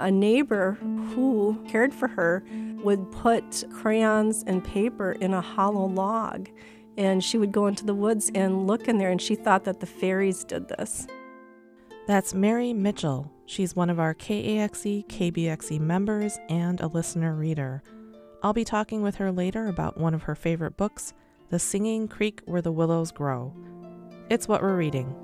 A neighbor who cared for her would put crayons and paper in a hollow log, and she would go into the woods and look in there, and she thought that the fairies did this. That's Mary Mitchell. She's one of our KAXE, KBXE members and a listener reader. I'll be talking with her later about one of her favorite books, The Singing Creek Where the Willows Grow. It's what we're reading.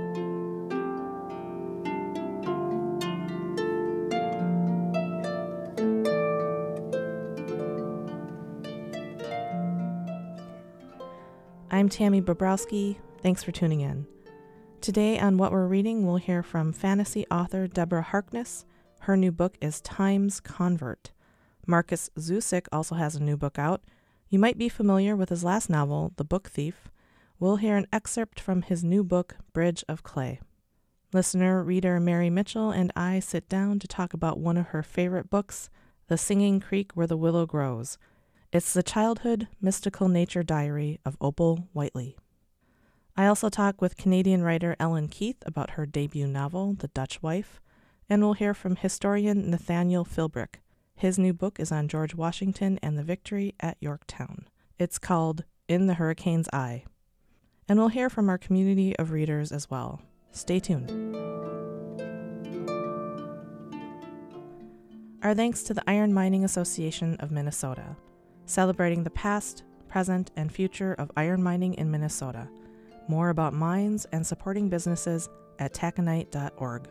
I'm Tammy Bobrowski. Thanks for tuning in. Today on What We're Reading, we'll hear from fantasy author Deborah Harkness. Her new book is Time's Convert. Markus Zusak also has a new book out. You might be familiar with his last novel, The Book Thief. We'll hear an excerpt from his new book, Bridge of Clay. Listener, reader Mary Mitchell and I sit down to talk about one of her favorite books, The Singing Creek Where the Willow Grows. It's the childhood mystical nature diary of Opal Whiteley. I also talk with Canadian writer Ellen Keith about her debut novel, The Dutch Wife, and we'll hear from historian Nathaniel Philbrick. His new book is on George Washington and the victory at Yorktown. It's called In the Hurricane's Eye. And we'll hear from our community of readers as well. Stay tuned. Our thanks to the Iron Mining Association of Minnesota, celebrating the past, present, and future of iron mining in Minnesota. More about mines and supporting businesses at taconite.org.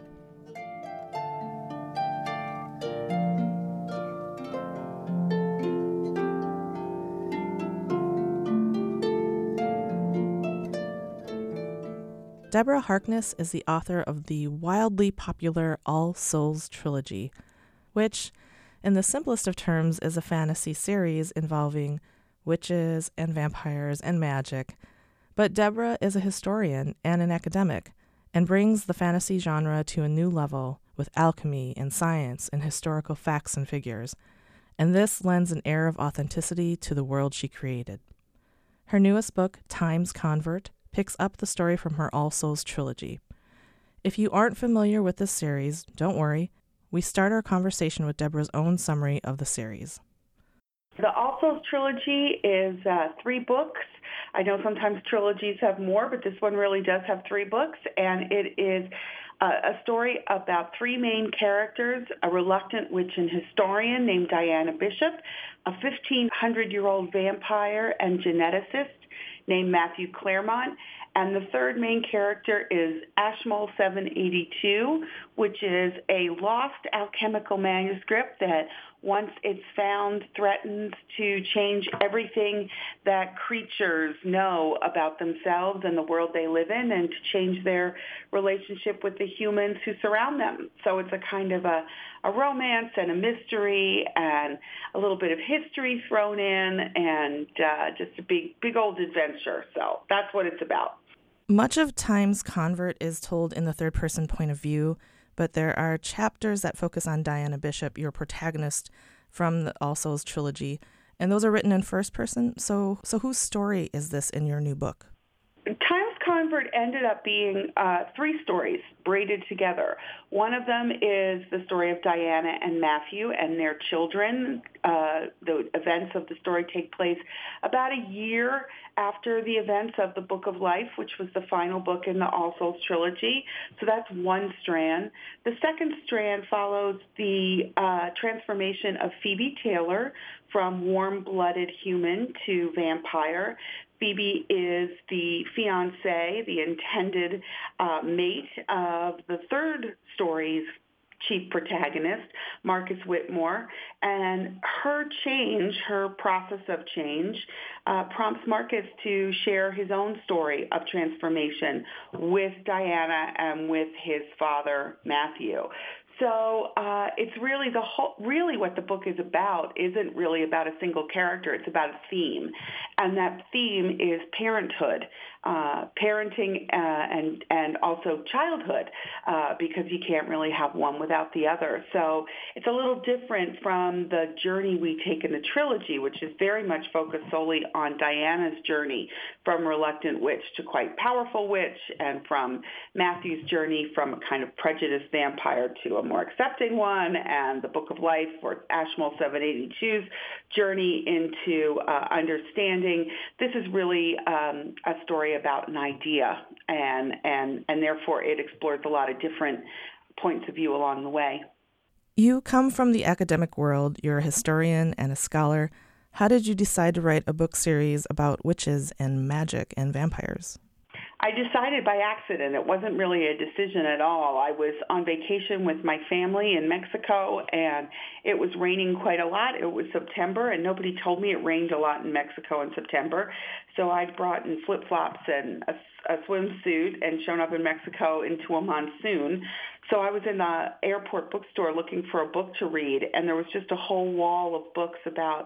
Deborah Harkness is the author of the wildly popular All Souls trilogy, which, in the simplest of terms, is a fantasy series involving witches and vampires and magic. But Deborah is a historian and an academic and brings the fantasy genre to a new level with alchemy and science and historical facts and figures. And this lends an air of authenticity to the world she created. Her newest book, Time's Convert, picks up the story from her All Souls trilogy. If you aren't familiar with this series, don't worry. We start our conversation with Deborah's own summary of the series. The All Souls trilogy is 3 books. I know sometimes trilogies have more, but this one really does have 3 books, and it is a story about 3 main characters, a reluctant witch and historian named Diana Bishop, a 1,500-year-old vampire and geneticist named Matthew Claremont, and the third main character is Ashmole 782, which is a lost alchemical manuscript that, once it's found, threatens to change everything that creatures know about themselves and the world they live in, and to change their relationship with the humans who surround them. So it's a kind of a romance and a mystery and a little bit of history thrown in, and just a big old adventure. So that's what it's about. Much of Time's Convert is told in the third-person point of view, but there are chapters that focus on Diana Bishop, your protagonist from the All Souls trilogy, and those are written in first person. So whose story is this in your new book? Time's Convert ended up being 3 stories braided together. One of them is the story of Diana and Matthew and their children. The events of the story take place about a year after the events of the Book of Life, which was the final book in the All Souls trilogy. So that's one strand. The second strand follows the transformation of Phoebe Taylor from warm-blooded human to vampire. Phoebe is the fiancée, the intended mate of the third story's chief protagonist, Marcus Whitmore, and her change, her process of change, prompts Marcus to share his own story of transformation with Diana and with his father, Matthew. So it's really what the book is about isn't really about a single character. It's about a theme. And that theme is parenthood, parenting and also childhood, because you can't really have one without the other. So it's a little different from the journey we take in the trilogy, which is very much focused solely on Diana's journey from reluctant witch to quite powerful witch, and from Matthew's journey from a kind of prejudiced vampire to a more accepting one, and the Book of Life for Ashmole 782's journey into understanding. This is really a story about an idea, and therefore it explores a lot of different points of view along the way. You come from the academic world. You're a historian and a scholar. How did you decide to write a book series about witches and magic and vampires? I decided by accident. It wasn't really a decision at all. I was on vacation with my family in Mexico, and it was raining quite a lot. It was September, and nobody told me it rained a lot in Mexico in September. So I'd brought in flip-flops and a swimsuit and shown up in Mexico into a monsoon. So I was in the airport bookstore looking for a book to read, and there was just a whole wall of books about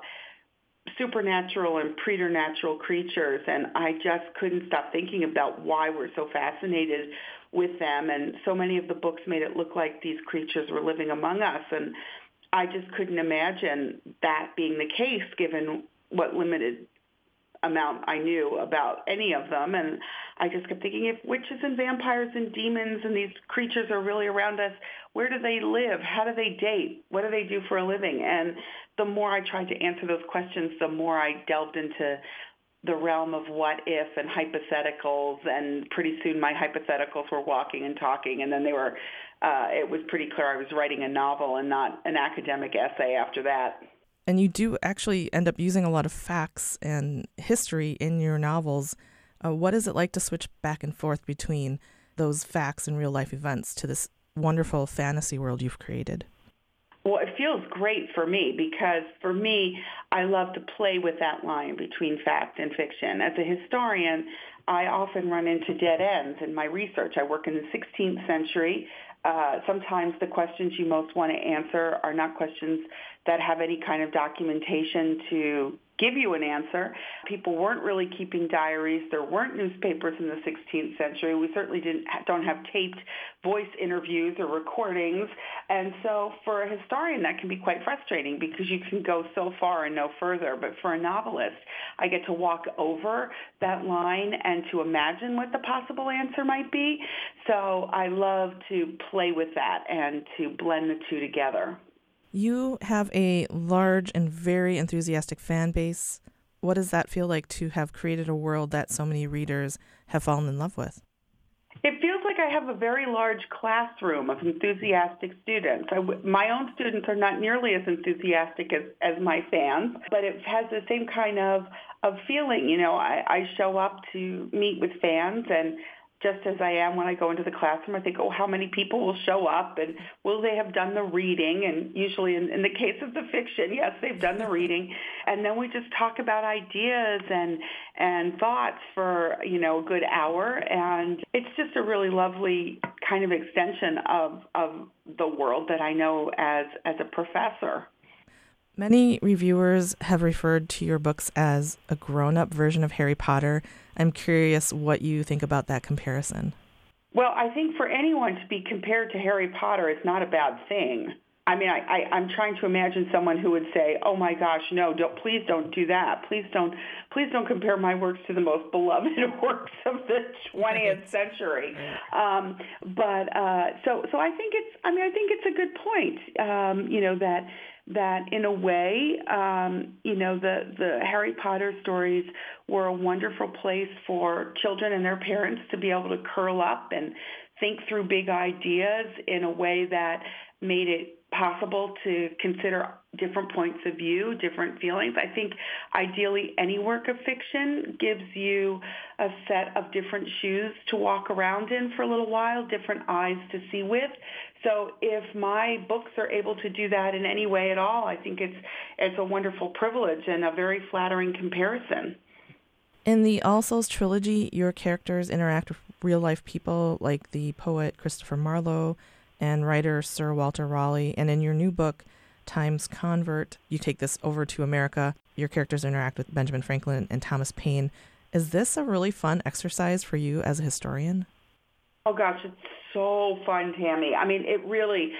supernatural and preternatural creatures, and I just couldn't stop thinking about why we're so fascinated with them. And so many of the books made it look like these creatures were living among us, and I just couldn't imagine that being the case given what limited amount I knew about any of them. And I just kept thinking, if witches and vampires and demons and these creatures are really around us, where do they live? How do they date? What do they do for a living? And the more I tried to answer those questions, the more I delved into the realm of what if and hypotheticals, and pretty soon my hypotheticals were walking and talking, and then it was pretty clear I was writing a novel and not an academic essay after that. And you do actually end up using a lot of facts and history in your novels. What is it like to switch back and forth between those facts and real-life events to this wonderful fantasy world you've created? Well, it feels great for me because, for me, I love to play with that line between fact and fiction. As a historian, I often run into dead ends in my research. I work in the 16th century. Sometimes the questions you most want to answer are not questions that have any kind of documentation to give you an answer. People weren't really keeping diaries. There weren't newspapers in the 16th century. We certainly don't have taped voice interviews or recordings. And so for a historian, that can be quite frustrating because you can go so far and no further. But for a novelist, I get to walk over that line and to imagine what the possible answer might be. So I love to play with that and to blend the two together. You have a large and very enthusiastic fan base. What does that feel like to have created a world that so many readers have fallen in love with? It feels like I have a very large classroom of enthusiastic students. My own students are not nearly as enthusiastic as my fans, but it has the same kind of feeling. You know, I show up to meet with fans, and just as I am when I go into the classroom, I think, how many people will show up, and will they have done the reading? And usually in the case of the fiction, yes, they've done the reading. And then we just talk about ideas and thoughts for, a good hour. And it's just a really lovely kind of extension of the world that I know as a professor. Many reviewers have referred to your books as a grown-up version of Harry Potter. I'm curious what you think about that comparison. Well, I think for anyone to be compared to Harry Potter is not a bad thing. I mean, I'm trying to imagine someone who would say, "Oh my gosh, no! Please don't do that. Please don't compare my works to the most beloved works of the 20th century." So I think it's a good point. That in a way, the Harry Potter stories were a wonderful place for children and their parents to be able to curl up and think through big ideas in a way that made it possible to consider different points of view, different feelings. I think ideally any work of fiction gives you a set of different shoes to walk around in for a little while, different eyes to see with. So if my books are able to do that in any way at all, I think it's a wonderful privilege and a very flattering comparison. In the All Souls trilogy, your characters interact with real-life people like the poet Christopher Marlowe and writer Sir Walter Raleigh. And in your new book, Times Convert, you take this over to America. your characters interact with Benjamin Franklin and Thomas Paine. Is this a really fun exercise for you as a historian? Oh gosh, it's so fun, Tammy. I mean, it really,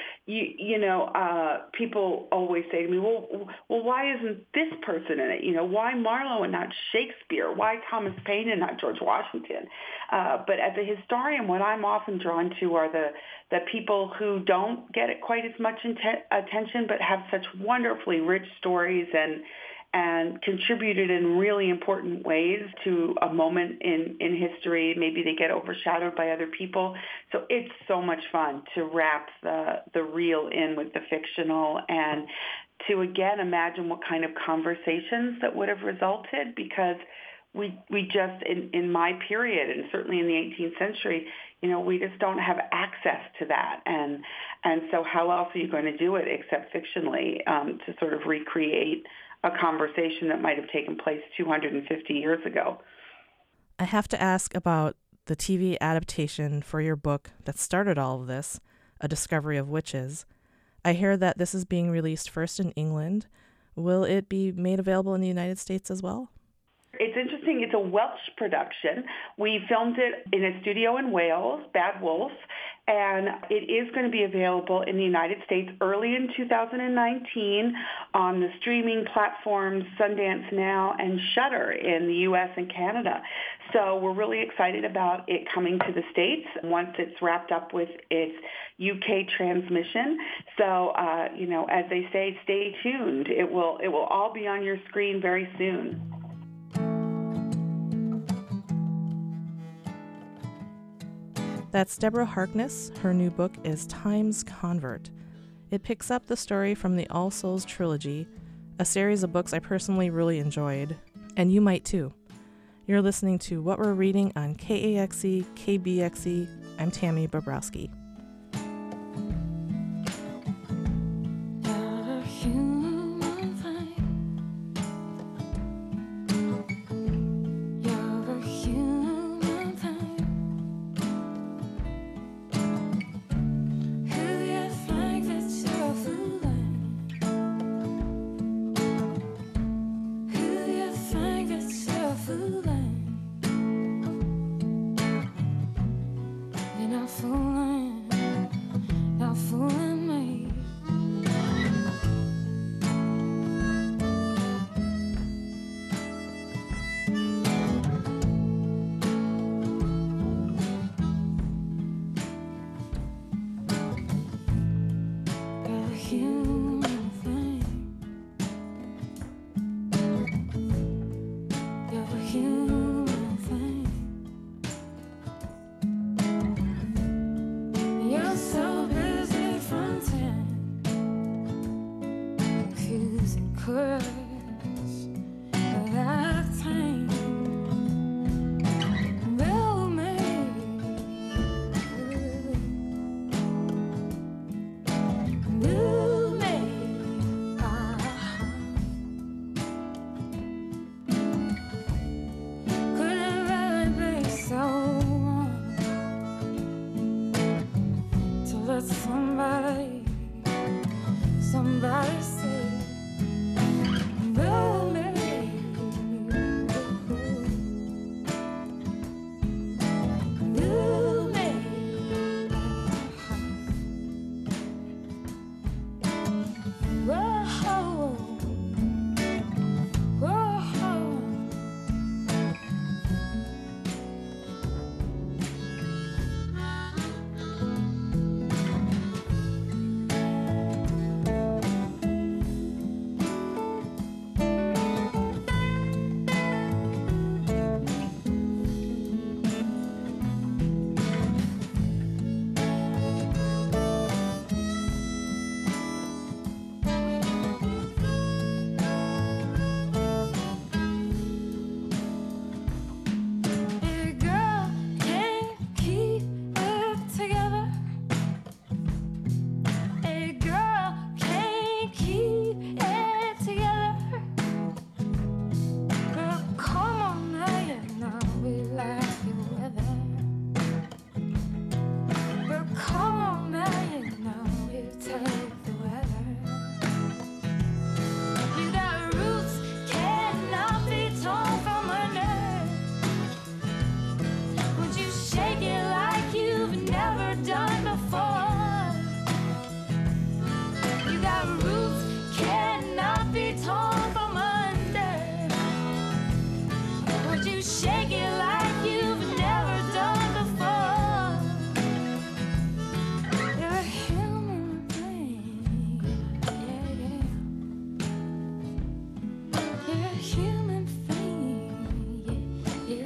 people always say to me, well, why isn't this person in it? Why Marlowe and not Shakespeare? Why Thomas Paine and not George Washington? But as a historian, what I'm often drawn to are the people who don't get it quite as much attention, but have such wonderfully rich stories and contributed in really important ways to a moment in history. Maybe they get overshadowed by other people. So it's so much fun to wrap the real in with the fictional and to, again, imagine what kind of conversations that would have resulted, because we just, in my period, and certainly in the 18th century, we just don't have access to that. And so how else are you going to do it except fictionally, to sort of recreate a conversation that might have taken place 250 years ago. I have to ask about the TV adaptation for your book that started all of this, A Discovery of Witches. I hear that this is being released first in England. Will it be made available in the United States as well? It's interesting. It's a Welsh production. We filmed it in a studio in Wales, Bad Wolf, and it is going to be available in the United States early in 2019 on the streaming platforms Sundance Now and Shudder in the U.S. and Canada. So we're really excited about it coming to the States once it's wrapped up with its UK transmission. So, as they say, stay tuned. It will all be on your screen very soon. That's Deborah Harkness. Her new book is Time's Convert. It picks up the story from the All Souls trilogy, a series of books I personally really enjoyed, and you might too. You're listening to What We're Reading on KAXE, KBXE. I'm Tammy Bobrowski. Fooling. done before. You got roots cannot be torn from under. Would you shake it like you've never done before? You're a human thing, yeah. You're a human thing, yeah.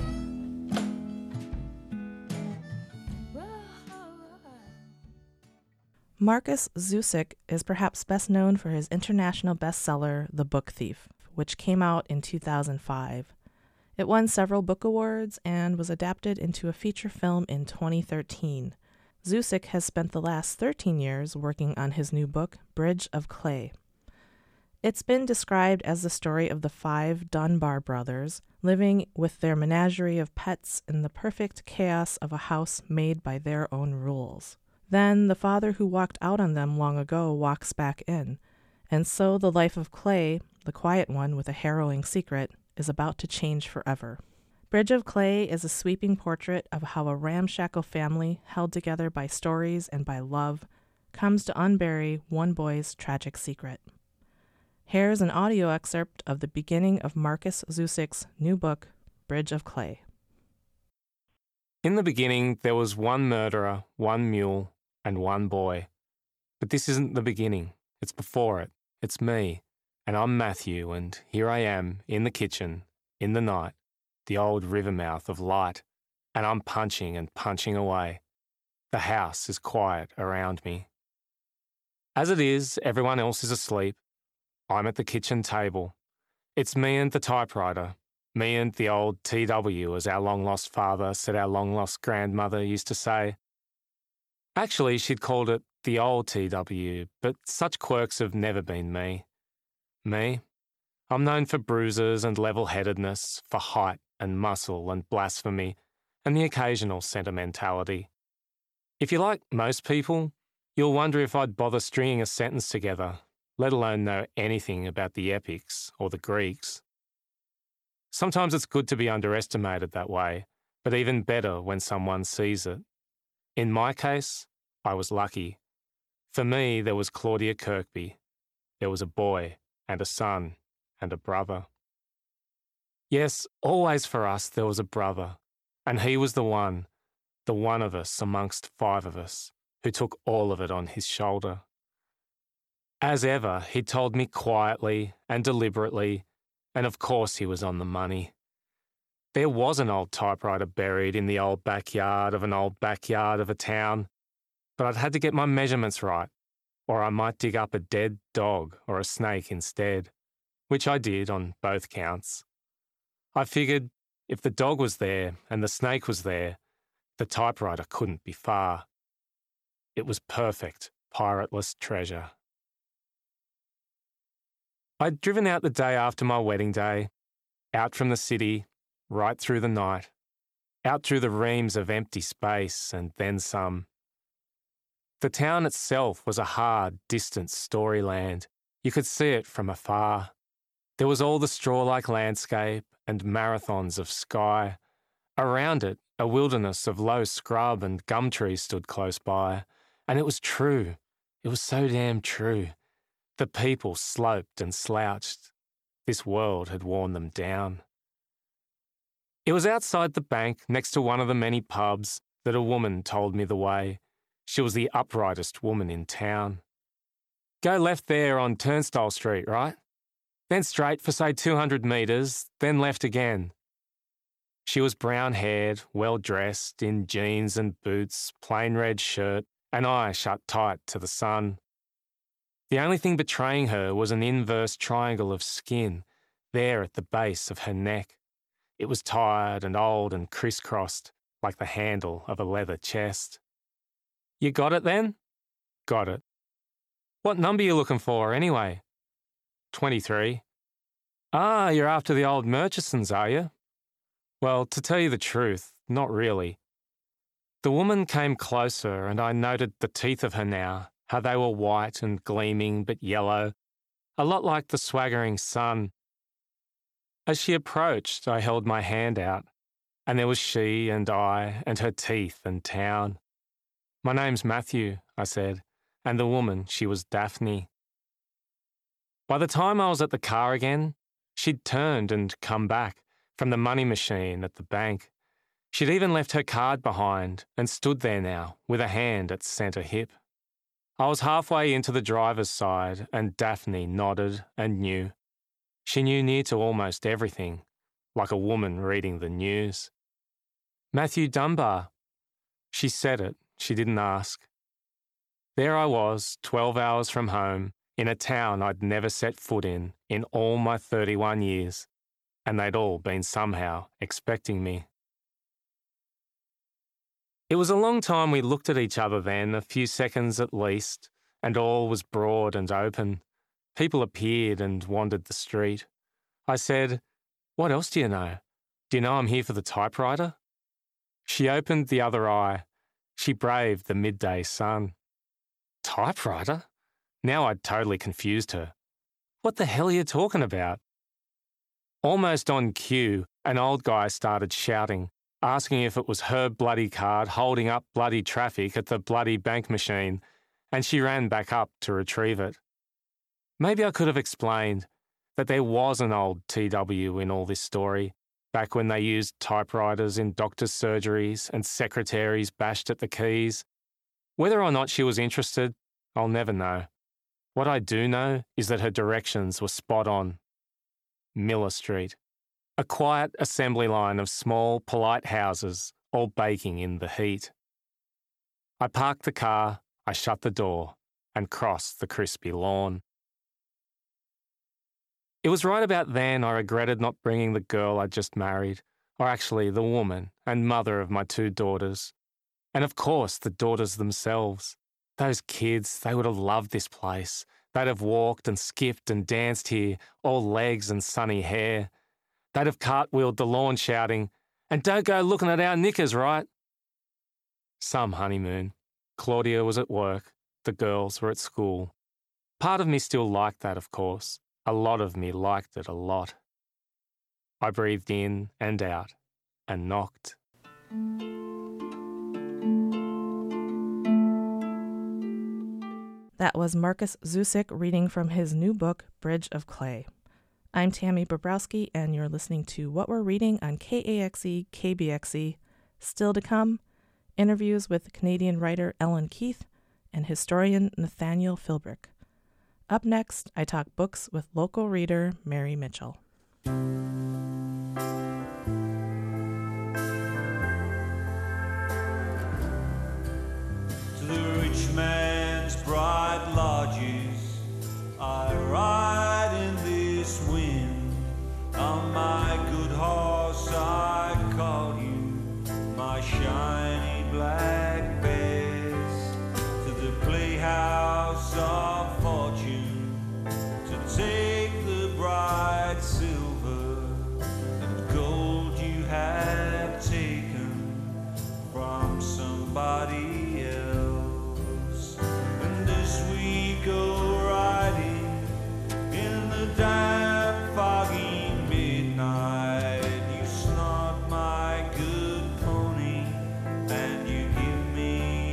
Markus Zusak is perhaps best known for his international bestseller, The Book Thief, which came out in 2005. It won several book awards and was adapted into a feature film in 2013. Zusak has spent the last 13 years working on his new book, Bridge of Clay. It's been described as the story of the 5 Dunbar brothers living with their menagerie of pets in the perfect chaos of a house made by their own rules. Then the father who walked out on them long ago walks back in, and so the life of Clay, the quiet one with a harrowing secret, is about to change forever. Bridge of Clay is a sweeping portrait of how a ramshackle family, held together by stories and by love, comes to unbury one boy's tragic secret. Here's an audio excerpt of the beginning of Markus Zusak's new book, Bridge of Clay. In the beginning, there was one murderer, one mule, and one boy. But this isn't the beginning. It's before it. It's me. And I'm Matthew, and here I am, in the kitchen, in the night, the old river mouth of light, and I'm punching and punching away. The house is quiet around me. As it is, everyone else is asleep. I'm at the kitchen table. It's me and the typewriter. Me and the old TW, as our long-lost father said our long-lost grandmother used to say. Actually, she'd called it the old TW, but such quirks have never been me. Me? I'm known for bruises and level-headedness, for height and muscle and blasphemy, and the occasional sentimentality. If you're like most people, you'll wonder if I'd bother stringing a sentence together, let alone know anything about the epics or the Greeks. Sometimes it's good to be underestimated that way, but even better when someone sees it. In my case, I was lucky. For me, there was Claudia Kirkby. There was a boy and a son and a brother. Yes, always for us there was a brother, and he was the one of us amongst 5 of us, who took all of it on his shoulder. As ever, he told me quietly and deliberately, and of course he was on the money. There was an old typewriter buried in the old backyard of an old backyard of a town, but I'd had to get my measurements right, or I might dig up a dead dog or a snake instead, which I did on both counts. I figured if the dog was there and the snake was there, the typewriter couldn't be far. It was perfect, pirateless treasure. I'd driven out the day after my wedding day, out from the city, right through the night, out through the reams of empty space and then some. The town itself was a hard, distant storyland. You could see it from afar. There was all the straw-like landscape and marathons of sky. Around it, a wilderness of low scrub and gum trees stood close by. And it was true. It was so damn true. The people sloped and slouched. This world had worn them down. It was outside the bank, next to one of the many pubs, that a woman told me the way. She was the uprightest woman in town. Go left there on Turnstile Street, right? Then straight for say 200 metres, then left again. She was brown-haired, well-dressed, in jeans and boots, plain red shirt, an eye shut tight to the sun. The only thing betraying her was an inverse triangle of skin, there at the base of her neck. It was tired and old and crisscrossed, like the handle of a leather chest. You got it then? Got it. What number you looking for, anyway? 23. Ah, you're after the old Murchisons, are you? Well, to tell you the truth, not really. The woman came closer and I noted the teeth of her now, how they were white and gleaming but yellow, a lot like the swaggering sun. As she approached, I held my hand out, and there was she and I and her teeth and town. My name's Matthew, I said, and the woman, she was Daphne. By the time I was at the car again, she'd turned and come back from the money machine at the bank. She'd even left her card behind and stood there now with a hand at centre hip. I was halfway into the driver's side and Daphne nodded and knew. She knew near to almost everything, like a woman reading the news. Matthew Dunbar. She said it, she didn't ask. There I was, 12 hours from home, in a town I'd never set foot in all my 31 years, and they'd all been somehow expecting me. It was a long time we looked at each other then, a few seconds at least, and all was broad and open. People appeared and wandered the street. I said, "What else do you know? Do you know I'm here for the typewriter?" She opened the other eye. She braved the midday sun. Typewriter? Now I'd totally confused her. What the hell are you talking about? Almost on cue, an old guy started shouting, asking if it was her bloody card holding up bloody traffic at the bloody bank machine, and she ran back up to retrieve it. Maybe I could have explained that there was an old TW in all this story, back when they used typewriters in doctors' surgeries and secretaries bashed at the keys. Whether or not she was interested, I'll never know. What I do know is that her directions were spot on. Miller Street. A quiet assembly line of small, polite houses, all baking in the heat. I parked the car, I shut the door, and crossed the crispy lawn. It was right about then I regretted not bringing the girl I'd just married, or actually the woman and mother of my 2 daughters. And of course, the daughters themselves. Those kids, they would have loved this place. They'd have walked and skipped and danced here, all legs and sunny hair. They'd have cartwheeled the lawn shouting, "And don't go looking at our knickers, right?" Some honeymoon. Claudia was at work. The girls were at school. Part of me still liked that, of course. A lot of me liked it a lot. I breathed in and out and knocked. That was Marcus Zusick reading from his new book, Bridge of Clay. I'm Tammy Bobrowski, and you're listening to What We're Reading on KAXE, KBXE. Still to come, interviews with Canadian writer Ellen Keith and historian Nathaniel Philbrick. Up next, I talk books with local reader Mary Mitchell. To the rich man's bright lodges, I ride in this wind. On my good horse I call you, my shiny black bess. To the playhouse of fortune, to take the bright silver and gold you have taken from somebody else. And as we go riding in the damp foggy midnight, you snort my good pony and you give me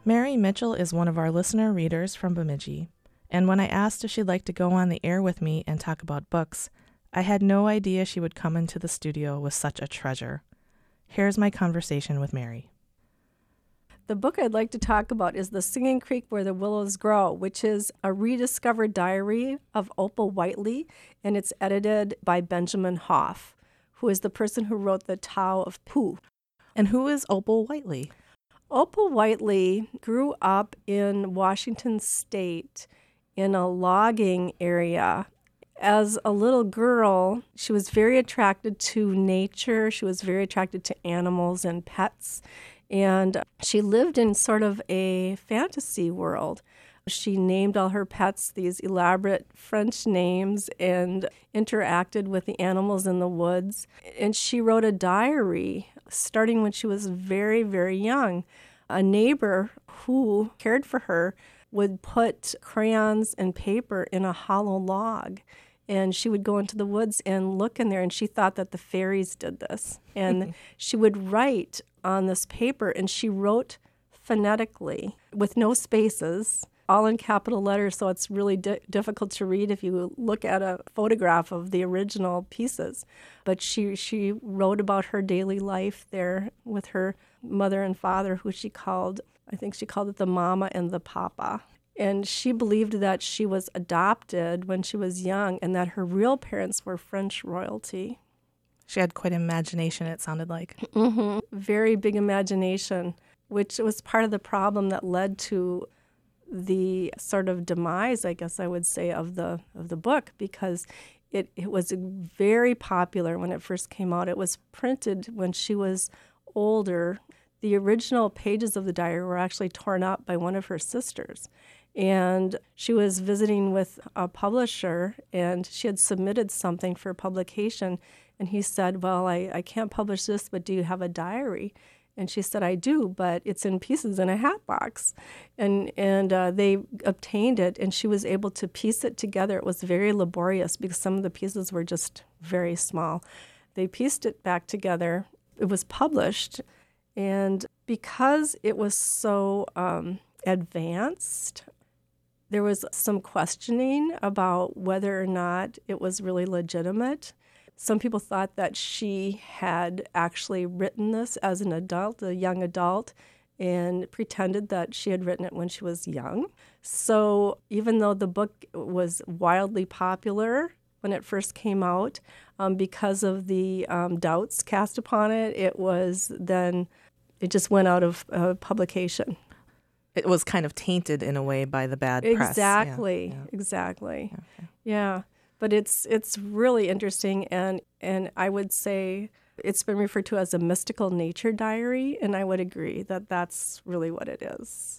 Mary Mitchell is one of our listener readers from Bemidji, and when I asked if she'd like to go on the air with me and talk about books, I had no idea she would come into the studio with such a treasure. Here's my conversation with Mary. The book I'd like to talk about is The Singing Creek Where the Willows Grow, which is a rediscovered diary of Opal Whiteley, and it's edited by Benjamin Hoff, who is the person who wrote the Tao of Pooh. And who is Opal Whiteley? Opal Whiteley grew up in Washington State in a logging area. As a little girl, she was very attracted to nature. She was very attracted to animals and pets. And she lived in sort of a fantasy world. She named all her pets these elaborate French names and interacted with the animals in the woods. And she wrote a diary starting when she was very, very young. A neighbor who cared for her would put crayons and paper in a hollow log. And she would go into the woods and look in there, and she thought that the fairies did this. And she would write on this paper, and she wrote phonetically with no spaces, all in capital letters, so it's really difficult to read if you look at a photograph of the original pieces. But she wrote about her daily life there with her mother and father, who I think she called it the mama and the papa. And she believed that she was adopted when she was young and that her real parents were French royalty. She had quite an imagination, it sounded like. Mm-hmm. Very big imagination, which was part of the problem that led to the sort of demise, I guess I would say, of the book, because it was very popular when it first came out. It was printed when she was older. The original pages of the diary were actually torn up by one of her sisters. And she was visiting with a publisher, and she had submitted something for publication. And he said, well, I can't publish this, but do you have a diary? And she said, I do, but it's in pieces in a hat box. And they obtained it, and she was able to piece it together. It was very laborious because some of the pieces were just very small. They pieced it back together. It was published, and because it was so advanced, there was some questioning about whether or not it was really legitimate. Some people thought that she had actually written this as an adult, a young adult, and pretended that she had written it when she was young. So even though the book was wildly popular when it first came out, because of the doubts cast upon it, it just went out of publication. It was kind of tainted in a way by the bad press. Exactly. Okay. Yeah. But it's really interesting, and I would say it's been referred to as a mystical nature diary, and I would agree that that's really what it is.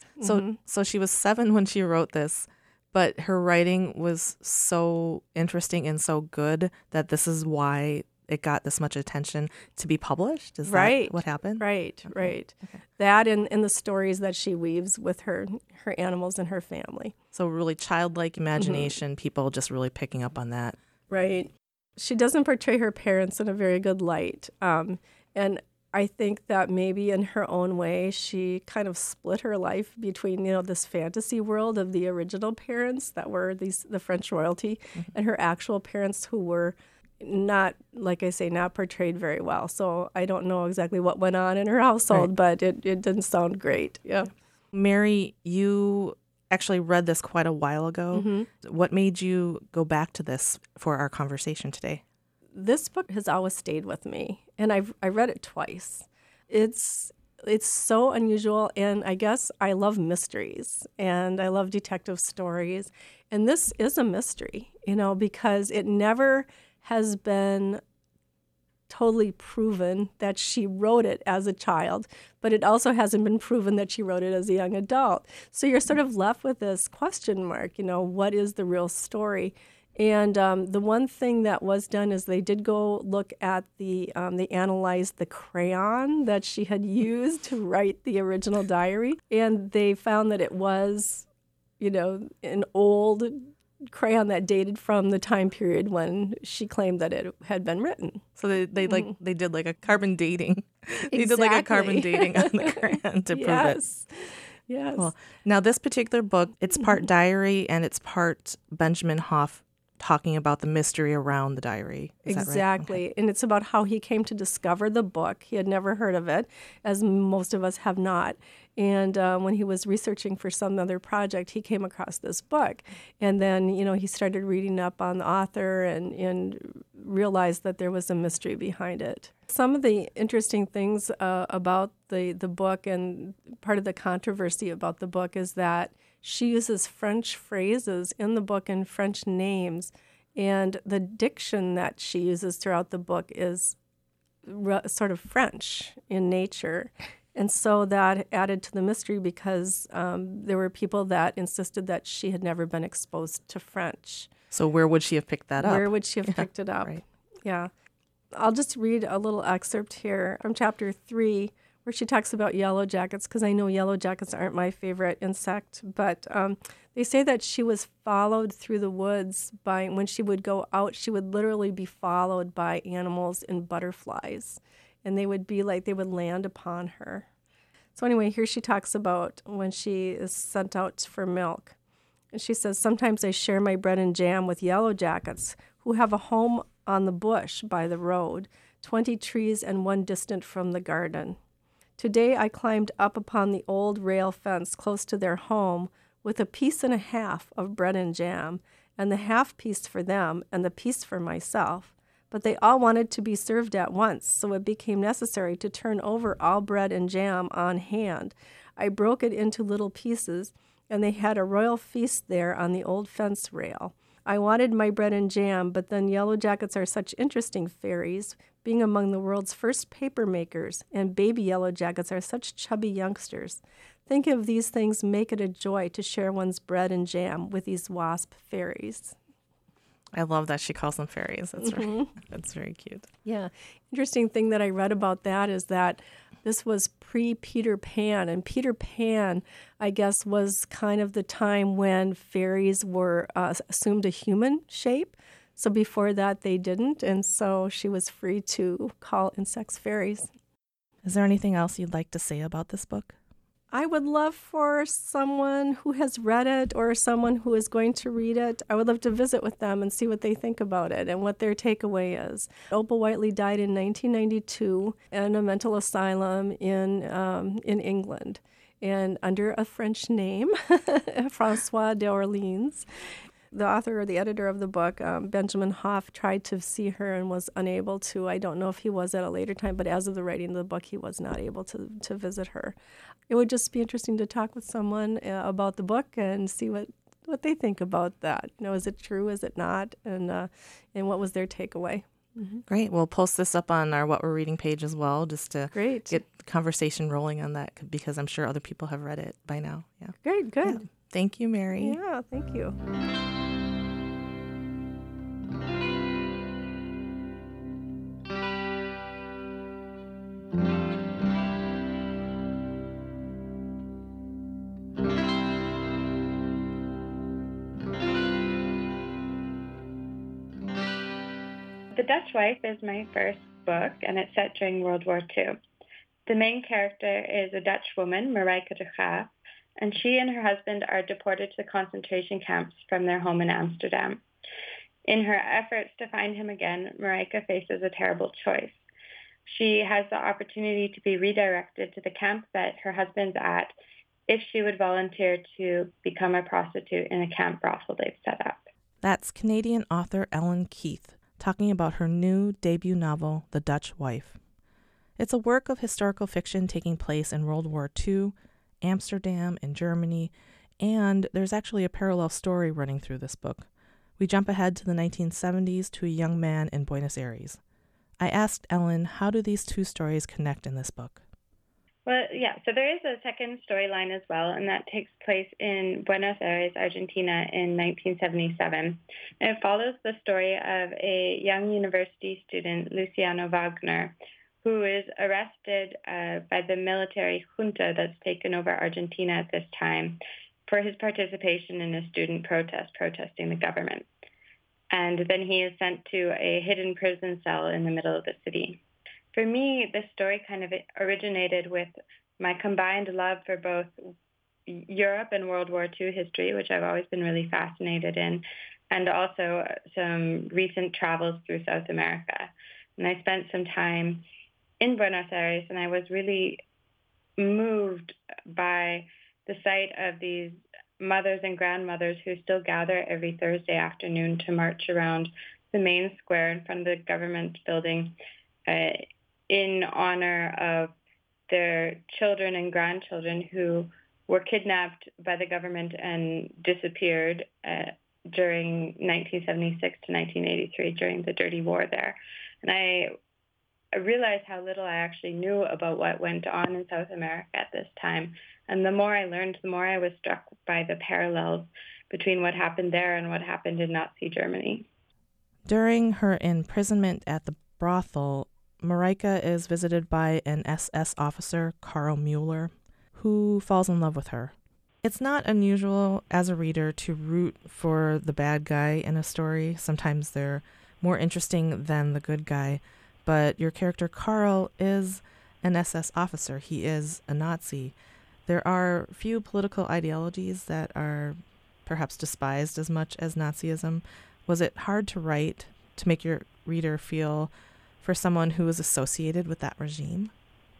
So she was 7 when she wrote this, but her writing was so interesting and so good that this is why it got this much attention to be published? Is that what happened? Right. Okay. That and the stories that she weaves with her animals and her family. So really childlike imagination, people just really picking up on that. Right. She doesn't portray her parents in a very good light. And I think that maybe in her own way, she kind of split her life between, this fantasy world of the original parents that were the French royalty and her actual parents who were not, like I say, not portrayed very well. So I don't know exactly what went on in her household, but it didn't sound great. Yeah. Mary, you actually read this quite a while ago. Mm-hmm. What made you go back to this for our conversation today? This book has always stayed with me, and I read it twice. It's so unusual, and I guess I love mysteries, and I love detective stories. And this is a mystery, because it never has been totally proven that she wrote it as a child, but it also hasn't been proven that she wrote it as a young adult. So you're sort of left with this question mark, what is the real story? And the one thing that was done is they did go look at they analyzed the crayon that she had used to write the original diary, and they found that it was, an old crayon that dated from the time period when she claimed that it had been written. So they did like a carbon dating. They did like a carbon dating on the crayon to prove it. Yes. Well, now this particular book, it's part diary and it's part Benjamin Hoff talking about the mystery around the diary. Is that right? Exactly. Okay. And it's about how he came to discover the book. He had never heard of it, as most of us have not. And when he was researching for some other project, he came across this book. And then, he started reading up on the author and realized that there was a mystery behind it. Some of the interesting things about the book and part of the controversy about the book is that she uses French phrases in the book and French names, and the diction that she uses throughout the book is sort of French in nature. And so that added to the mystery because there were people that insisted that she had never been exposed to French. So where would she have picked that up? Where would she have picked it up? Right. Yeah. I'll just read a little excerpt here from chapter 3, where she talks about yellow jackets, because I know yellow jackets aren't my favorite insect, but they say that she was followed through the woods when she would go out, she would literally be followed by animals and butterflies, and they would land upon her. So anyway, here she talks about when she is sent out for milk. And she says, sometimes I share my bread and jam with yellow jackets who have a home on the bush by the road, 20 trees and one distant from the garden. Today I climbed up upon the old rail fence close to their home with a piece and a half of bread and jam, and the half piece for them and the piece for myself. But they all wanted to be served at once, so it became necessary to turn over all bread and jam on hand. I broke it into little pieces, and they had a royal feast there on the old fence rail. I wanted my bread and jam, but then yellow jackets are such interesting fairies, being among the world's first paper makers, and baby yellow jackets are such chubby youngsters. Think of these things make it a joy to share one's bread and jam with these wasp fairies. I love that she calls them fairies. That's very cute. Yeah. Interesting thing that I read about that is that this was pre-Peter Pan, and Peter Pan, I guess, was kind of the time when fairies were assumed a human shape. So before that, they didn't, and so she was free to call insects fairies. Is there anything else you'd like to say about this book? I would love for someone who has read it or someone who is going to read it, I would love to visit with them and see what they think about it and what their takeaway is. Opal Whiteley died in 1992 in a mental asylum in England, and under a French name, Francois d'Orleans. The author or the editor of the book, Benjamin Hoff, tried to see her and was unable to. I don't know if he was at a later time, but as of the writing of the book, he was not able to visit her. It would just be interesting to talk with someone about the book and see what they think about that. Is it true? Is it not? And what was their takeaway? Mm-hmm. Great. We'll post this up on our What We're Reading page as well, just to Great. Get the conversation rolling on that, because I'm sure other people have read it by now. Yeah. Great. Good. Yeah. Thank you, Mary. Yeah, thank you. The Dutch Wife is my first book, and it's set during World War II. The main character is a Dutch woman, Marijke de Graaf, and she and her husband are deported to the concentration camps from their home in Amsterdam. In her efforts to find him again, Marijke faces a terrible choice. She has the opportunity to be redirected to the camp that her husband's at if she would volunteer to become a prostitute in a camp brothel they've set up. That's Canadian author Ellen Keith talking about her new debut novel, The Dutch Wife. It's a work of historical fiction taking place in World War II, Amsterdam, and Germany, and there's actually a parallel story running through this book. We jump ahead to the 1970s to a young man in Buenos Aires. I asked Ellen, how do these two stories connect in this book? Well, yeah, so there is a second storyline as well, and that takes place in Buenos Aires, Argentina in 1977. And it follows the story of a young university student, Luciano Wagner, who is arrested by the military junta that's taken over Argentina at this time for his participation in a student protest protesting the government. And then he is sent to a hidden prison cell in the middle of the city. For me, this story kind of originated with my combined love for both Europe and World War II history, which I've always been really fascinated in, and also some recent travels through South America. And I spent some time in Buenos Aires, and I was really moved by the sight of these mothers and grandmothers who still gather every Thursday afternoon to march around the main square in front of the government building in honor of their children and grandchildren who were kidnapped by the government and disappeared during 1976 to 1983 during the Dirty War there. And I realized how little I actually knew about what went on in South America at this time. And the more I learned, the more I was struck by the parallels between what happened there and what happened in Nazi Germany. During her imprisonment at the brothel, Mareike is visited by an SS officer, Karl Mueller, who falls in love with her. It's not unusual as a reader to root for the bad guy in a story. Sometimes they're more interesting than the good guy. But your character, Karl, is an SS officer. He is a Nazi. There are few political ideologies that are perhaps despised as much as Nazism. Was it hard to write to make your reader feel for someone who was associated with that regime?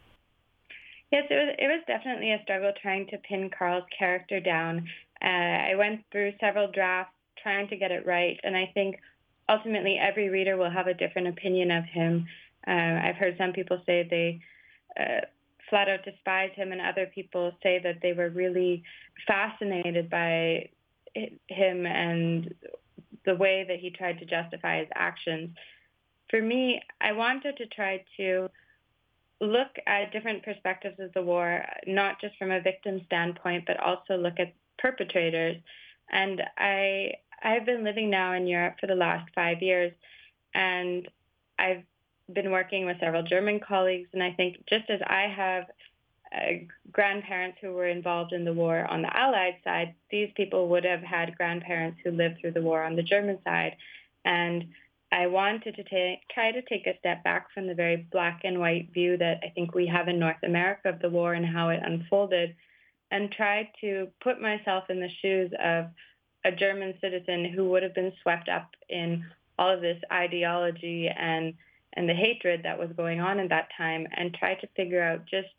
Yes, it was definitely a struggle trying to pin Karl's character down. I went through several drafts trying to get it right, and I think ultimately every reader will have a different opinion of him. I've heard some people say they flat out despise him, and other people say that they were really fascinated by him and the way that he tried to justify his actions. For me, I wanted to try to look at different perspectives of the war, not just from a victim standpoint, but also look at perpetrators. And I've been living now in Europe for the last 5 years, and I've been working with several German colleagues, and I think just as I have grandparents who were involved in the war on the Allied side, these people would have had grandparents who lived through the war on the German side. And I wanted to try to take a step back from the very black and white view that I think we have in North America of the war and how it unfolded, and try to put myself in the shoes of a German citizen who would have been swept up in all of this ideology and the hatred that was going on at that time, and try to figure out just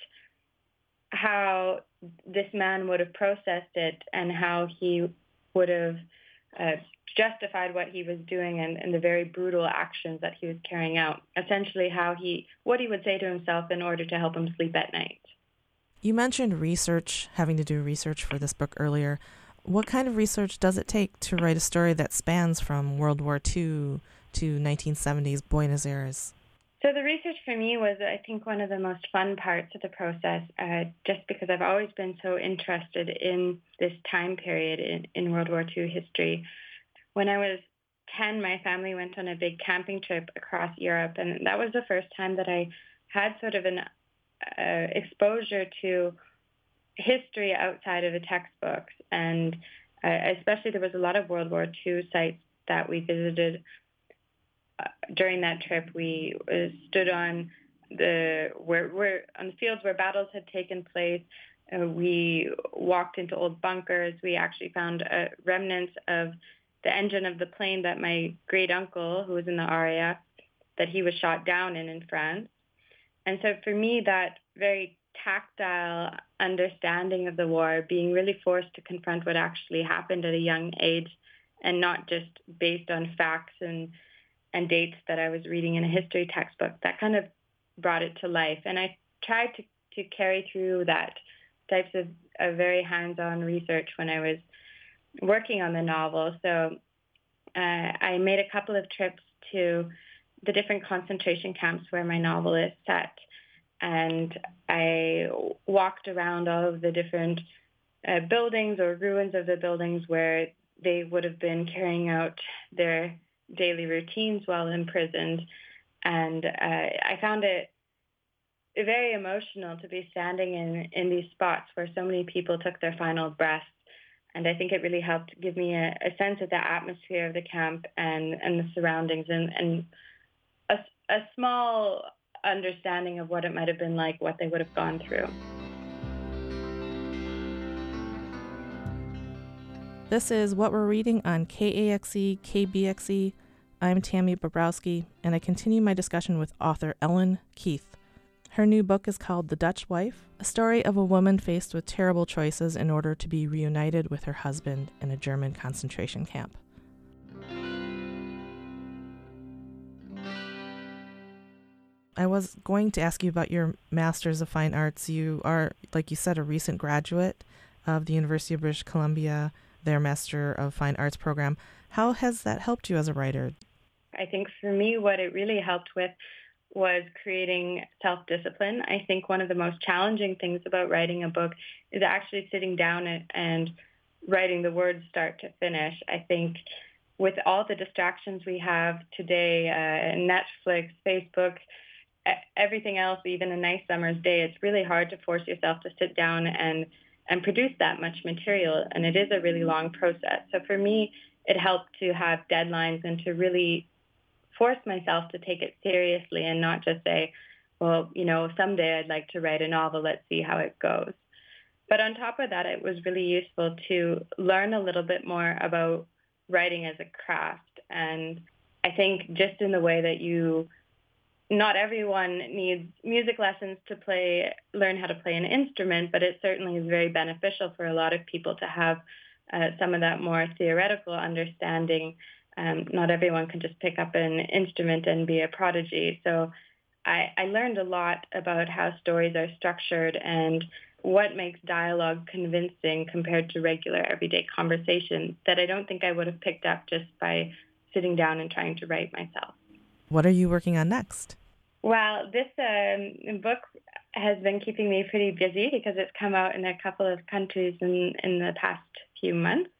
how this man would have processed it and how he would have justified what he was doing and the very brutal actions that he was carrying out. Essentially, what he would say to himself in order to help him sleep at night. You mentioned having to do research for this book earlier. What kind of research does it take to write a story that spans from World War II to 1970s Buenos Aires? So the research for me was, I think, one of the most fun parts of the process, just because I've always been so interested in this time period in World War II history. When I was 10, my family went on a big camping trip across Europe, and that was the first time that I had sort of an exposure to history outside of the textbooks. And especially there was a lot of World War II sites that we visited during that trip. We stood on the fields where battles had taken place. We walked into old bunkers. We actually found remnants of the engine of the plane that my great uncle, who was in the RAF, that he was shot down in France. And so for me, that very tactile understanding of the war, being really forced to confront what actually happened at a young age and not just based on facts and dates that I was reading in a history textbook, that kind of brought it to life. And I tried to carry through that types of very hands-on research when I was working on the novel. So I made a couple of trips to the different concentration camps where my novel is set. And I walked around all of the different buildings or ruins of the buildings where they would have been carrying out their daily routines while imprisoned. And I found it very emotional to be standing in these spots where so many people took their final breaths. And I think it really helped give me a sense of the atmosphere of the camp and the surroundings and a small understanding of what it might have been like, what they would have gone through. This is What We're Reading on KAXE, KBXE. I'm Tammy Bobrowski, and I continue my discussion with author Ellen Keith. Her new book is called The Dutch Wife, a story of a woman faced with terrible choices in order to be reunited with her husband in a German concentration camp. I was going to ask you about your Master's of Fine Arts. You are, like you said, a recent graduate of the University of British Columbia, their Master of Fine Arts program. How has that helped you as a writer? I think for me, what it really helped with was creating self-discipline. I think one of the most challenging things about writing a book is actually sitting down and writing the words start to finish. I think with all the distractions we have today, Netflix, Facebook, everything else, even a nice summer's day, it's really hard to force yourself to sit down and produce that much material. And it is a really long process. So for me, it helped to have deadlines and to really force myself to take it seriously and not just say, well, someday I'd like to write a novel. Let's see how it goes. But on top of that, it was really useful to learn a little bit more about writing as a craft. And I think just in the way that not everyone needs music lessons to learn how to play an instrument, but it certainly is very beneficial for a lot of people to have some of that more theoretical understanding. Not everyone can just pick up an instrument and be a prodigy. So I learned a lot about how stories are structured and what makes dialogue convincing compared to regular everyday conversation that I don't think I would have picked up just by sitting down and trying to write myself. What are you working on next? Well, this book has been keeping me pretty busy because it's come out in a couple of countries in the past few months.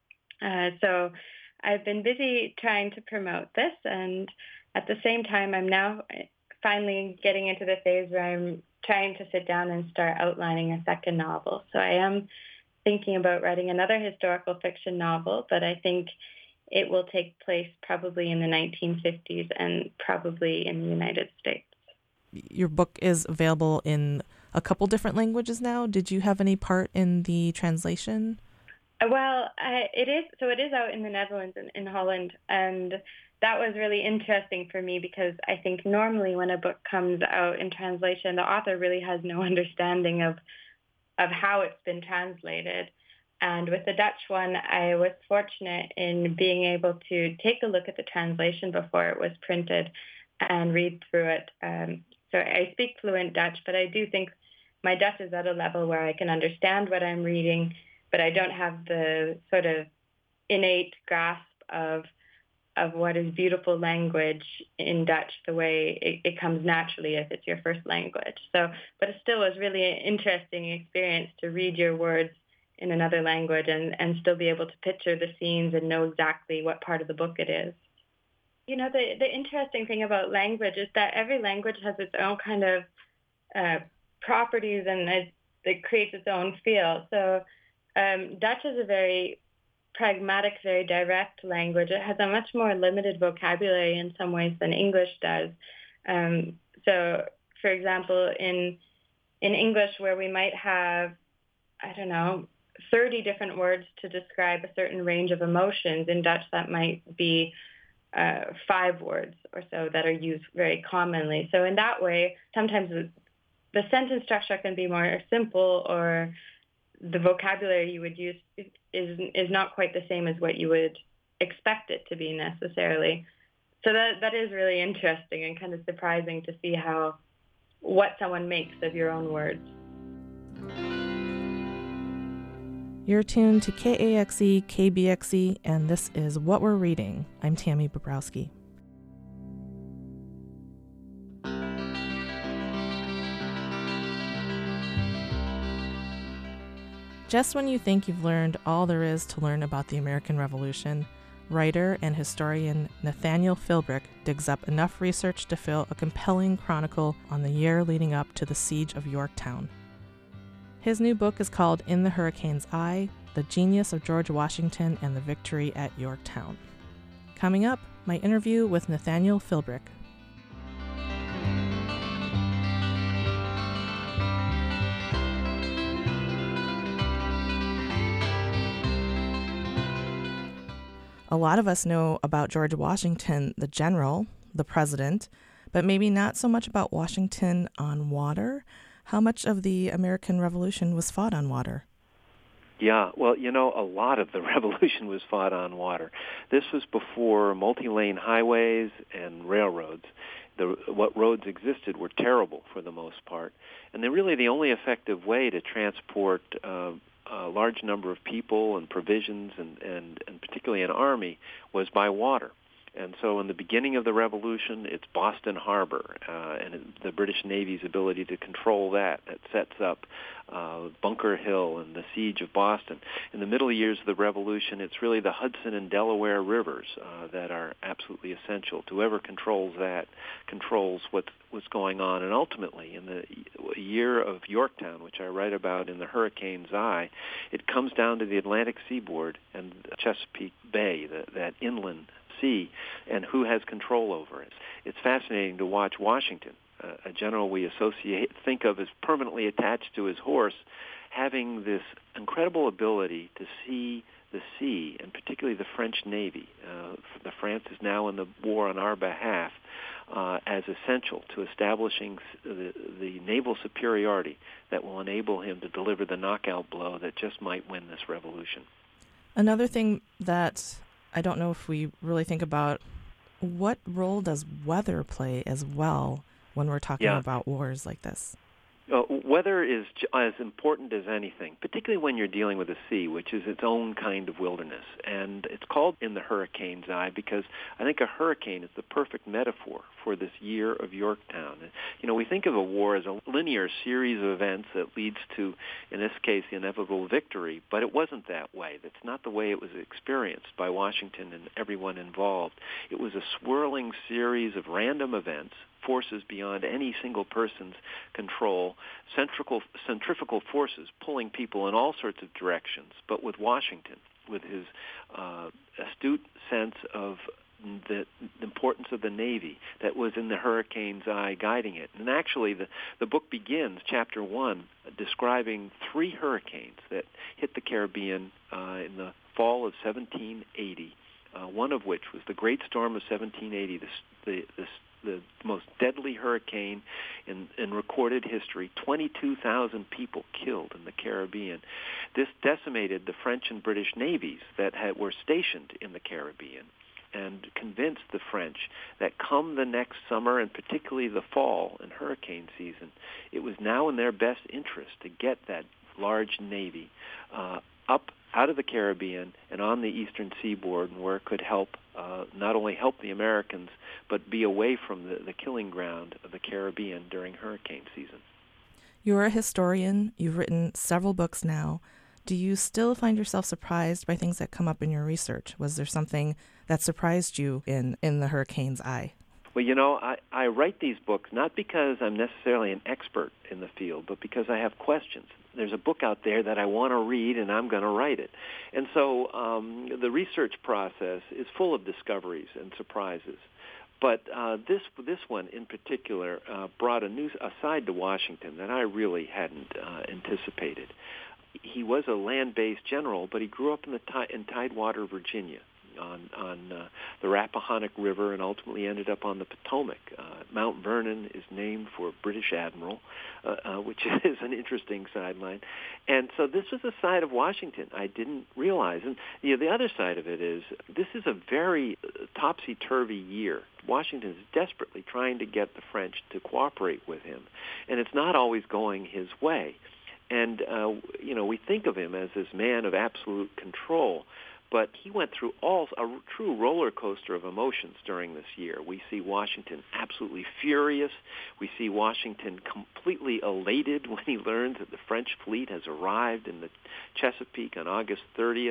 So I've been busy trying to promote this, and at the same time, I'm now finally getting into the phase where I'm trying to sit down and start outlining a second novel. So I am thinking about writing another historical fiction novel, but I think it will take place probably in the 1950s and probably in the United States. Your book is available in a couple different languages now. Did you have any part in the translation? Well, it is. So it is out in the Netherlands and in Holland, and that was really interesting for me because I think normally when a book comes out in translation, the author really has no understanding of how it's been translated. And with the Dutch one, I was fortunate in being able to take a look at the translation before it was printed and read through it. So I speak fluent Dutch, but I do think my Dutch is at a level where I can understand what I'm reading, but I don't have the sort of innate grasp of what is beautiful language in Dutch the way it comes naturally if it's your first language. So, but it still was really an interesting experience to read your words in another language and still be able to picture the scenes and know exactly what part of the book it is. The interesting thing about language is that every language has its own kind of properties and it creates its own feel. So Dutch is a very pragmatic, very direct language. It has a much more limited vocabulary in some ways than English does. So, for example, in English, where we might have, 30 different words to describe a certain range of emotions, in Dutch that might be 5 words or so that are used very commonly. So in that way, sometimes the sentence structure can be more simple, or the vocabulary you would use is not quite the same as what you would expect it to be necessarily. So that is really interesting and kind of surprising to see what someone makes of your own words. You're tuned to KAXE, KBXE, and this is What We're Reading. I'm Tammy Bobrowski. Just when you think you've learned all there is to learn about the American Revolution, writer and historian Nathaniel Philbrick digs up enough research to fill a compelling chronicle on the year leading up to the Siege of Yorktown. His new book is called In the Hurricane's Eye, The Genius of George Washington and the Victory at Yorktown. Coming up, my interview with Nathaniel Philbrick. A lot of us know about George Washington, the general, the president, but maybe not so much about Washington on water. How much of the American Revolution was fought on water? Yeah, well, a lot of the revolution was fought on water. This was before multi-lane highways and railroads. What roads existed were terrible for the most part. And they're really the only effective way to transport a large number of people and provisions and particularly an army was by water. And so in the beginning of the Revolution, it's Boston Harbor and the British Navy's ability to control that sets up Bunker Hill and the siege of Boston. In the middle years of the Revolution, it's really the Hudson and Delaware rivers that are absolutely essential. To whoever controls that controls what's going on. And ultimately, in the year of Yorktown, which I write about in The Hurricane's Eye, it comes down to the Atlantic seaboard and Chesapeake Bay, that inland sea, and who has control over it. It's fascinating to watch Washington, a general we think of as permanently attached to his horse, having this incredible ability to see the sea, and particularly the French Navy. The France is now in the war on our behalf, as essential to establishing the naval superiority that will enable him to deliver the knockout blow that just might win this revolution. Another thing that I don't know if we really think about, what role does weather play as well when we're talking about wars like this? Weather is as important as anything, particularly when you're dealing with the sea, which is its own kind of wilderness. And it's called In the Hurricane's Eye because I think a hurricane is the perfect metaphor for this year of Yorktown. We think of a war as a linear series of events that leads to, in this case, the inevitable victory, but it wasn't that way. That's not the way it was experienced by Washington and everyone involved. It was a swirling series of random events, forces beyond any single person's control, centrifugal forces pulling people in all sorts of directions. But with Washington, with his astute sense of the importance of the Navy that was in the Hurricane's Eye guiding it. And actually, the book begins, Chapter 1, describing 3 hurricanes that hit the Caribbean in the fall of 1780, one of which was the Great Storm of 1780, the most deadly hurricane in recorded history. 22,000 people killed in the Caribbean. This decimated the French and British navies that were stationed in the Caribbean and convinced the French that come the next summer, and particularly the fall and hurricane season, it was now in their best interest to get that large navy up out of the Caribbean and on the eastern seaboard, where it could help not only help the Americans, but be away from the killing ground of the Caribbean during hurricane season. You're a historian. You've written several books now. Do you still find yourself surprised by things that come up in your research? Was there something that surprised you in The Hurricane's Eye? Well, I write these books not because I'm necessarily an expert in the field, but because I have questions. There's a book out there that I want to read, and I'm going to write it. And so the research process is full of discoveries and surprises. But this one in particular brought a side to Washington that I really hadn't anticipated. He was a land-based general, but he grew up in Tidewater, Virginia, on the Rappahannock River, and ultimately ended up on the Potomac. Mount Vernon is named for a British admiral, which is an interesting sideline. And so this was a side of Washington I didn't realize. And the other side of it is this is a very topsy-turvy year. Washington is desperately trying to get the French to cooperate with him, and it's not always going his way. And, we think of him as this man of absolute control, but he went through a true roller coaster of emotions during this year. We see Washington absolutely furious. We see Washington completely elated when he learns that the French fleet has arrived in the Chesapeake on August 30th,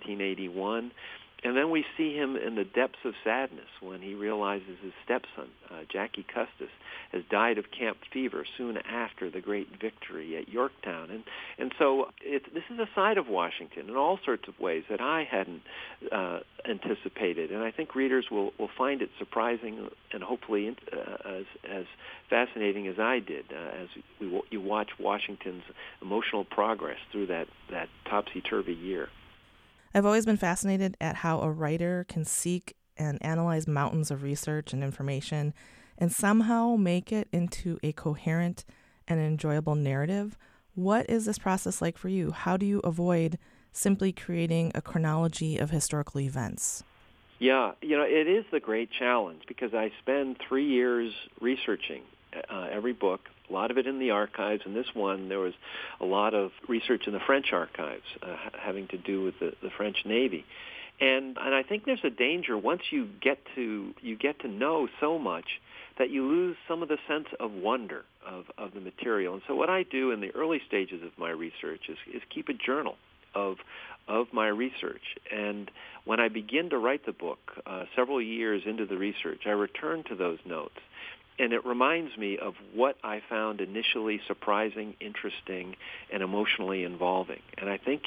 1781. And then we see him in the depths of sadness when he realizes his stepson, Jackie Custis, has died of camp fever soon after the great victory at Yorktown. And so this is a side of Washington in all sorts of ways that I hadn't anticipated. And I think readers will find it surprising and hopefully as fascinating as I did as you watch Washington's emotional progress through that topsy-turvy year. I've always been fascinated at how a writer can seek and analyze mountains of research and information and somehow make it into a coherent and enjoyable narrative. What is this process like for you? How do you avoid simply creating a chronology of historical events? Yeah, it is the great challenge because I spend 3 years researching every book, a lot of it in the archives. In this one, there was a lot of research in the French archives having to do with the French Navy. And I think there's a danger once you get to know so much that you lose some of the sense of wonder of the material. And so what I do in the early stages of my research is keep a journal of my research. And when I begin to write the book, several years into the research, I return to those notes. And it reminds me of what I found initially surprising, interesting, and emotionally involving. And I think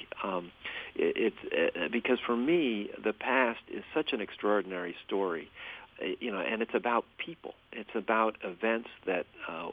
it's because for me, the past is such an extraordinary story, and it's about people. It's about events that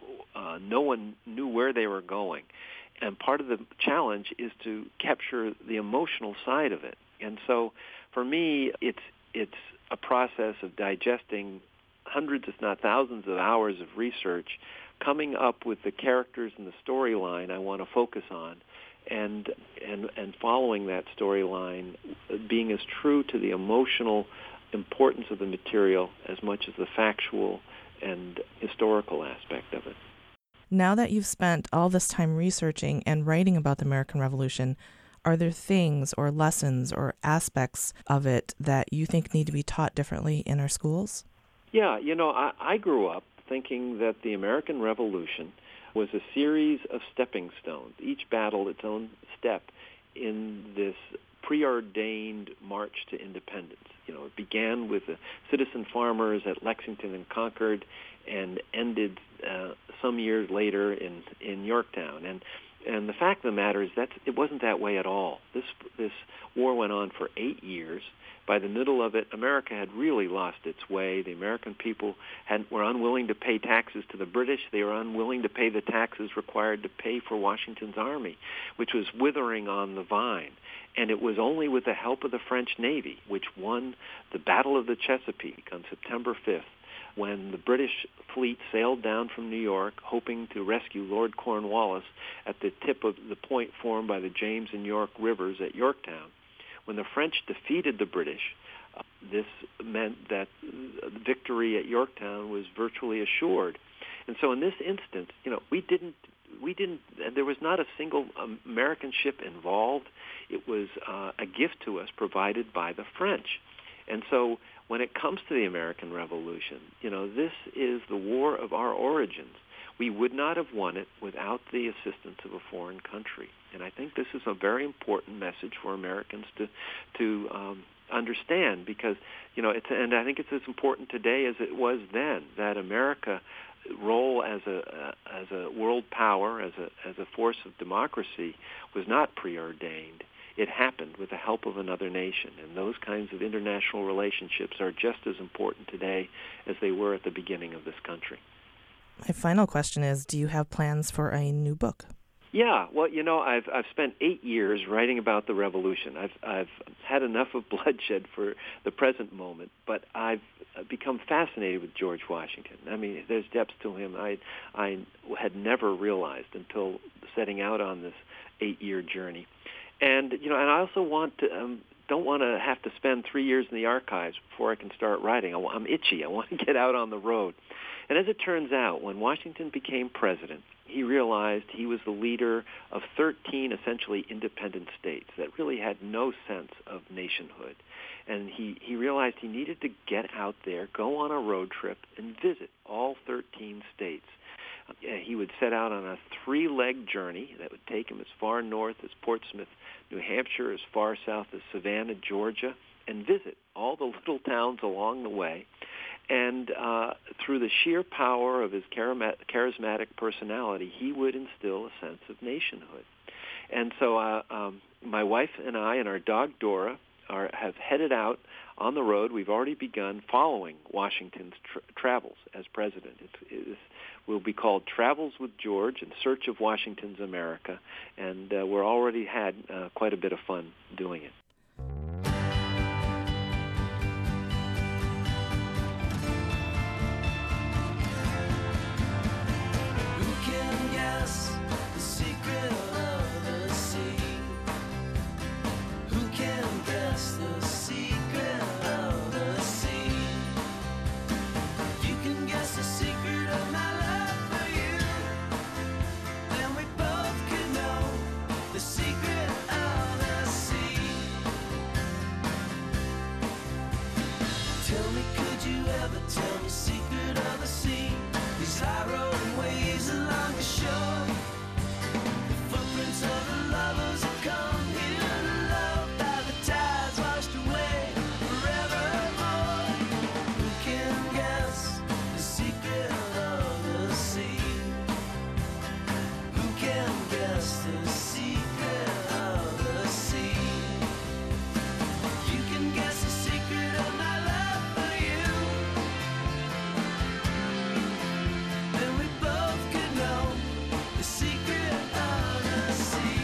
no one knew where they were going. And part of the challenge is to capture the emotional side of it. And so for me, it's a process of digesting hundreds, if not thousands, of hours of research, coming up with the characters and the storyline I want to focus on, and following that storyline, being as true to the emotional importance of the material as much as the factual and historical aspect of it. Now that you've spent all this time researching and writing about the American Revolution, are there things or lessons or aspects of it that you think need to be taught differently in our schools? Yeah, I grew up thinking that the American Revolution was a series of stepping stones, each battle its own step in this preordained march to independence. It began with the citizen farmers at Lexington and Concord and ended some years later in Yorktown. And the fact of the matter is that it wasn't that way at all. This war went on for 8 years. By the middle of it, America had really lost its way. The American people were unwilling to pay taxes to the British. They were unwilling to pay the taxes required to pay for Washington's army, which was withering on the vine. And it was only with the help of the French Navy, which won the Battle of the Chesapeake on September 5th, when the British fleet sailed down from New York, hoping to rescue Lord Cornwallis at the tip of the point formed by the James and York rivers at Yorktown. When the French defeated the British, this meant that victory at Yorktown was virtually assured. And so in this instance, there was not a single American ship involved. It was a gift to us provided by the French. And so when it comes to the American Revolution, this is the war of our origins. We would not have won it without the assistance of a foreign country. And I think this is a very important message for Americans to understand, because and I think it's as important today as it was then, that America's role as a world power, as a force of democracy, was not preordained. It happened with the help of another nation, and those kinds of international relationships are just as important today as they were at the beginning of this country. My final question is, do you have plans for a new book? Yeah, well, I've spent 8 years writing about the Revolution. I've had enough of bloodshed for the present moment, but I've become fascinated with George Washington. I mean, there's depths to him I had never realized until setting out on this 8-year journey. And and I also don't want to have to spend 3 years in the archives before I can start writing. I'm itchy. I want to get out on the road. And as it turns out, when Washington became president, he realized he was the leader of 13 essentially independent states that really had no sense of nationhood. And he realized he needed to get out there, go on a road trip, and visit all 13 states. He would set out on a 3-leg journey that would take him as far north as Portsmouth, New Hampshire, as far south as Savannah, Georgia, and visit all the little towns along the way. And through the sheer power of his charismatic personality, he would instill a sense of nationhood. And so my wife and I and our dog Dora have headed out on the road. We've already begun following Washington's travels as president. It will be called Travels with George, in Search of Washington's America, and we're already had quite a bit of fun doing it. secret of the sea. Tell me, could you ever tell me secret of the sea? These high rolling waves along the shore, the footprints of the lovers have come here to love by the tides washed away forevermore. Who can guess the secret of the sea? Who can guess the secret of the sea? You can guess the secret of my love for you. Then we both could know the secret of the sea.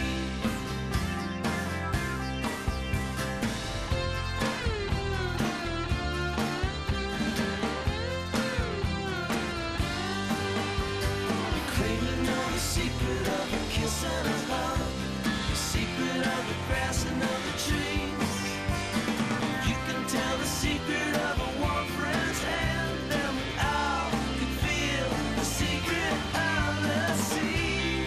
You claim to know the secret of a kiss and a hug, the secret of the grass and of the trees. You can tell the secret of a warm friend's hand, and we all could feel the secret of the sea.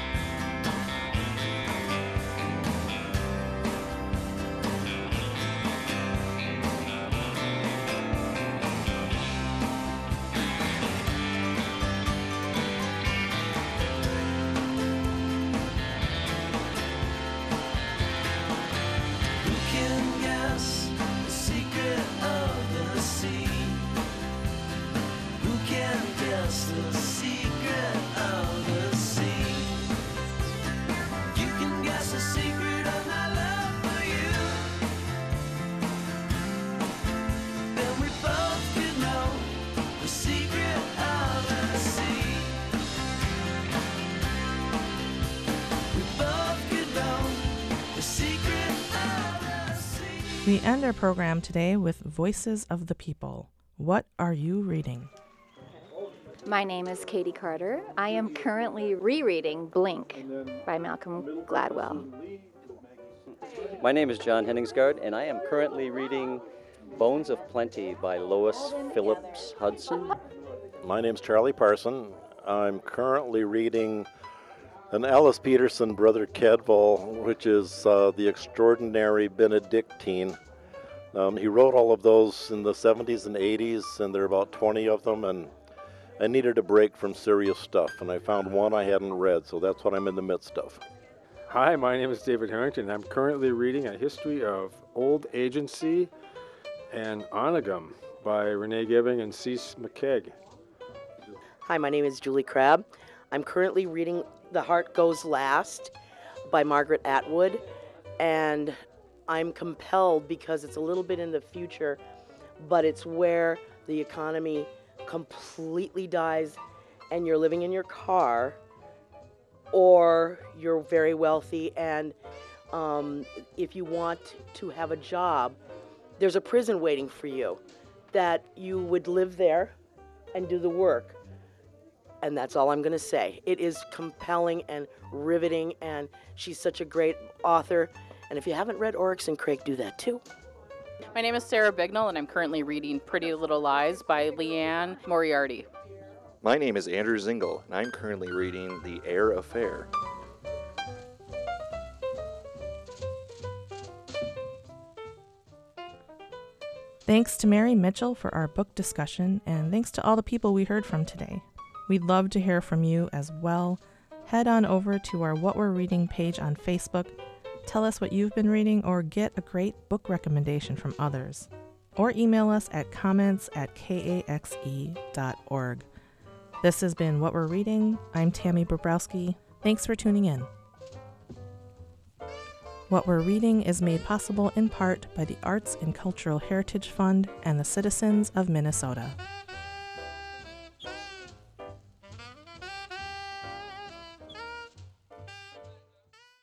Who can guess the secret of the sea? Who can guess the secret of the sea? You can guess the secret of my love for you. Then we both could know the secret of the sea. We both could know the secret of the sea. We end our program today with Voices of the People. What are you reading? My name is Katie Carter. I am currently rereading Blink by Malcolm Gladwell. My name is John Henningsgaard, and I am currently reading Bones of Plenty by Lois Phillips Hudson. My name's Charlie Parson. I'm currently reading an Alice Peterson Brother Cadwell, which is The Extraordinary Benedictine. He wrote all of those in the 70s and 80s, and there are about 20 of them, and I needed a break from serious stuff, and I found one I hadn't read, so that's what I'm in the midst of. Hi, my name is David Harrington. I'm currently reading A History of Old Agency and Onagum by Renee Gibbing and Cease McKeag. Hi, my name is Julie Crabb. I'm currently reading The Heart Goes Last by Margaret Atwood, and I'm compelled because it's a little bit in the future, but it's where the economy completely dies and you're living in your car, or you're very wealthy, and if you want to have a job, there's a prison waiting for you, that you would live there and do the work. And that's all I'm going to say. It is compelling and riveting, and she's such a great author. And if you haven't read Oryx and Crake, do that too. My name is Sarah Bignell, and I'm currently reading Pretty Little Lies by Leanne Moriarty. My name is Andrew Zingle, and I'm currently reading The Air Affair. Thanks to Mary Mitchell for our book discussion, and thanks to all the people we heard from today. We'd love to hear from you as well. Head on over to our What We're Reading page on Facebook. Tell us what you've been reading, or get a great book recommendation from others. Or email us at comments@kaxe.org. This has been What We're Reading. I'm Tammy Bobrowski. Thanks for tuning in. What We're Reading is made possible in part by the Arts and Cultural Heritage Fund and the citizens of Minnesota.